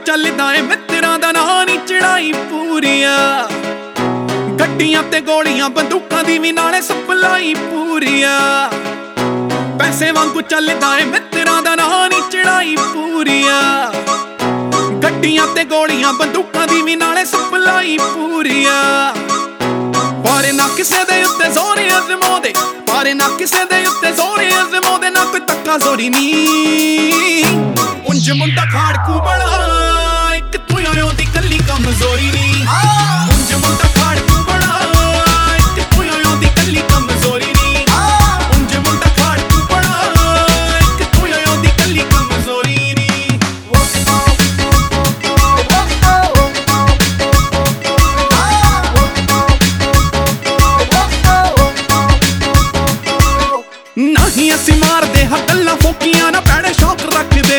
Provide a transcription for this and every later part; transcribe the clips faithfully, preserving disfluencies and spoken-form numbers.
ਚੱਲਦਾ ਏ ਮਿੱਤਰਾਂ ਦਾ ਨਾਂ ਨੀ ਚੜਾਈ ਪੂਰੀਆਂ ਗੱਡੀਆਂ ਤੇ ਗੋਲੀਆਂ ਬੰਦੂਕਾਂ ਦੀ ਵੀ ਨਾਲੇ ਸਪਲਾਈ ਪੂਰੀਆਂ ਪੈਸੇ ਵਾਂਗੂ ਚੱਲਦਾ ਏ ਮਿੱਤਰਾਂ ਦਾ ਨਾਂ ਨੀ ਚੜਾਈ ਪੂਰੀਆਂ ਗੱਡੀਆਂ ਤੇ ਗੋਲੀਆਂ ਬੰਦੂਕਾਂ ਦੀ ਵੀ ਨਾਲੇ ਸਪਲਾਈ ਪੂਰੀਆਂ ਪਰ ਨਾ ਕਿਸੇ ਦੇ ਉੱਤੇ ਜ਼ੋਰ ਅਜ਼ਮਾਉਂਦੇ ਪਰ ਨਾ ਕਿਸੇ ਦੇ ਉੱਤੇ ਜ਼ੋਰ ਅਜ਼ਮਾਉਂਦੇ ਨਾ ਕੋਈ ਤੱਕਾ ਜ਼ੋਰੀ ਨੀ ਉਂਝ ਮੁੰਡਾ ਖਾੜਕੂ ਬੜਾ ਇੱਕ ਤੂੰ ਉਹਦੀ ਕੱਲੀ ਕਮਜ਼ੋਰੀ ਨੀ ਉਂਝ ਮੁੰਡਾ ਖਾੜਕੂ ਬੜਾ ਇੱਕ ਤੂੰ ਉਹਦੀ ਕੱਲੀ ਕਮਜ਼ੋਰੀ ਨੀ ਉਂਝ ਮੁੰਡਾ ਖਾੜਕੂ ਬੜਾ ਇੱਕ ਤੂੰ ਉਹਦੀ ਕੱਲੀ ਕਮਜ਼ੋਰੀ ਨੀ ਨਹੀਂ ਅਸੀਂ ਮਾਰਦੇ ਹਾਂ ਗੱਲਾਂ ਫੋਕੀਆਂ ਨਾ ਭੈੜੇ ਸ਼ੌਕ ਰੱਖਦੇ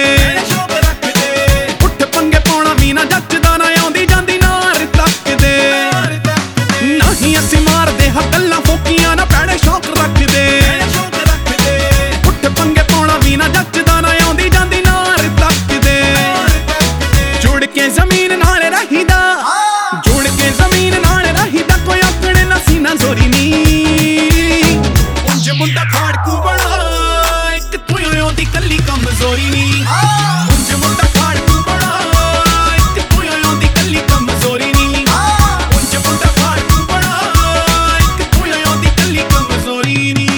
ਉੱਠ ਪੰਗੇ ਪਾਉਣਾ ਵੀ ਨਾ ਜੱਜਦਾ ਨਾ ਆਉਂਦੀ ਜਾਂਦੀ ਨਾਰ ਤੱਕਦੇ ਨਹੀਂ ਅਸੀਂ ਮਾਰਦੇ ਹਾਂ ਗੱਲਾਂ ਫੋਕੀਆਂ ਨਾ ਭੈੜੇ ਸ਼ੌਕ ਰੱਖਦੇ ਉੱਠ ਪੰਗੇ ਪਾਉਣਾ ਵੀ ਨਾ ਜੱਜਦਾ ਨਾ ਆਉਂਦੀ ਜਾਂਦੀ ਨਾਰ ਤੱਕਦੇ ਜੁੜ ਕੇ ਜ਼ਮੀਨ ਨਾਲ ਰਹੀਦਾ ਜੁੜ ਕੇ ਜ਼ਮੀਨ ਨਾਲ ਰਹੀਦਾ ਕੋਈ ਆਕੜੇ ਨਾ ਸੀਨਾ ਜ਼ੋਰੀ ਨੀ ਉਂਝ ਮੁੰਡਾ ਖਾੜਕੂ ਬੜਾ ਇੱਕ ਤੂੰ ਉਹਦੀ ਕੱਲੀ ਕਮਜ਼ੋਰੀ ਨੀ ਉਂਝ ਮੁੰਡਾ ਖਾੜਕੂ ਬੜਾ ਇੱਕ ਤੂੰ ਉਹਦੀ ਕੱਲੀ ਕਮਜ਼ੋਰੀ ਨੀ ਉਂਝ ਮੁੰਡਾ ਖਾੜਕੂ ਬੜਾ ਇੱਕ ਤੂੰ ਉਹਦੀ ਕੱਲੀ ਕਮਜ਼ੋਰੀ ਨੀ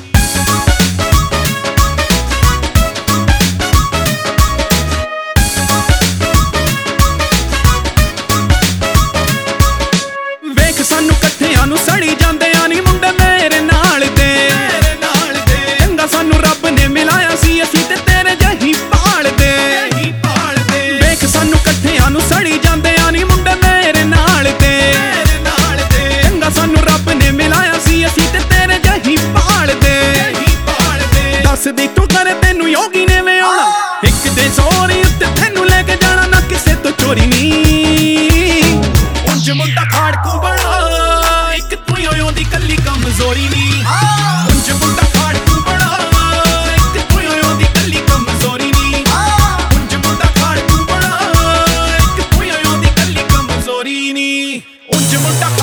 ਵੇਖ ਸਾਨੂੰ ਇਕੱਠਿਆਂ ਨੂੰ ਸੜੀ ਜਾਂਦਿਆਂ ਨੀ ਮੁੰਡੇ ਮੇਰੇ ਨਾਲ ਦੇ ਚੰਗਾ ਸਾਨੂੰ ਰੱਬ ਨੇ ਮਿਲਾਇਆ ਸੀ ਅਸੀਂ ਤੇ ਤੇਰੇ ਜਿਹੀ ਭਾਲਦੇ ਵੇਖ ਸਾਨੂੰ ਇਕੱਠਿਆਂ ਨੂੰ ਸੜੀ ਜਾਂਦਿਆਂ ਨੀ ਮੁੰਡੇ ਮੇਰੇ ਨਾਲ ਦੇ ਚੰਗਾ ਸਾਨੂੰ ਰੱਬ ਨੇ ਮਿਲਾਇਆ ਸੀ ਅਸੀਂ ਤੇ ਤੇਰੇ ਜਿਹੀ ਭਾਲਦੇ ਦੱਸਦੀ ਤੂੰ ਕਰੇ ਤੈਨੂੰ ਯੋਗੀ ਨੇ ਵੇ ਆਉਣਾ ਇੱਕ ਦੇ ਜ਼ੋਰ ਉੱਤੇ ਤੈਨੂੰ ਲੈ ਕੇ ਜਾਣਾ ਨਾ ਕਿਸੇ ਤੋਂ ਚੋਰੀ ਨੀ ਉਂਝ ਮੁੰਡਾ ਖਾੜਕੂ ਬੜਾ ਇੱਕ ਤੂੰ ਉਹਦੀ ਕੱਲੀ ਕਮਜ਼ੋਰੀ ਨੀ ਉਂਝ ਮੁੰਡਾ ਖਾੜਕੂ ਬੜਾ ਇੱਕ ਤੂੰ ਉਹਦੀ ਕੱਲੀ ਕਮਜ਼ੋਰੀ ਨੀ ਉਂਝ ਮੁੰਡਾ ਖਾੜਕੂ ਬੜਾ ਇੱਕ ਤੂੰ ਉਹਦੀ ਕੱਲੀ ਕਮਜ਼ੋਰੀ ਨੀ ਉਂਝ ਮੁੰਡਾ